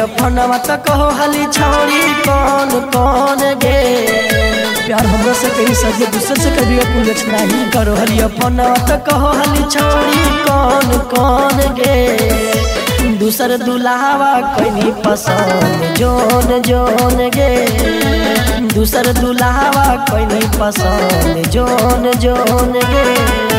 फोनवा त कहो हाली छौरी कौन कौन गे। प्यार हमरा से कहीं सजे दूसरे से कभी अपुल नहीं करो हलिया फोनवा त कहो हाली छौरी कौन कौन गे। दूसर दुल्हावा कहीं पसंद जोन जोन गे। दूसर दुल्हावा कहीं पसंद जोन जोन गे।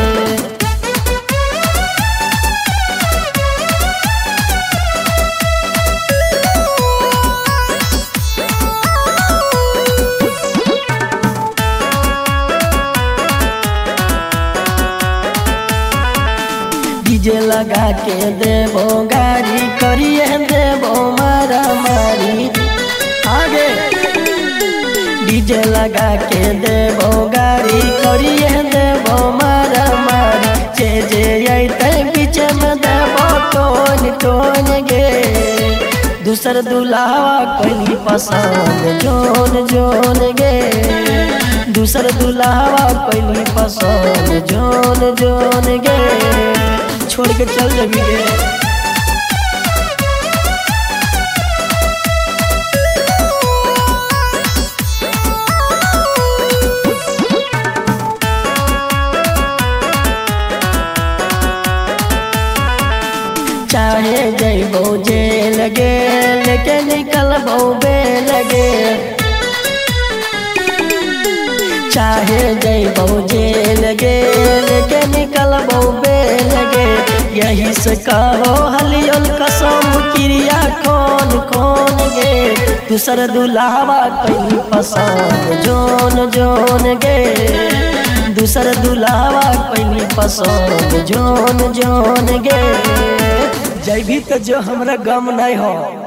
डीजे लगा के देवो गाड़ी करिए देवो मारा मारी आगे। डीजे लगा के देवो गाड़ी करिए देवो मारा मारी। जे अइते बीच में देवो टोन टोन गे। दूसर दुल्हावा कहीं पसंद जोन जोन गे। दूसर दुल्हावा कहीं पसंद जोन जोन गे। छोड़ के चल जबी गे। चाहे जइबो जेल गे लेके निकलबो बेल गे। चाहे जइबो जेल गे लेके निकलबो बेल गे। यही से कहो हलियल कसम क्रिया कौन कौन गे। दूसर दुल्हावा कहीं पसंद जोन जोन गे। दूसर दुल्हावा कहीं पसंद जोन जोन गे। जैभी तो जो हमरा गम नहीं हो।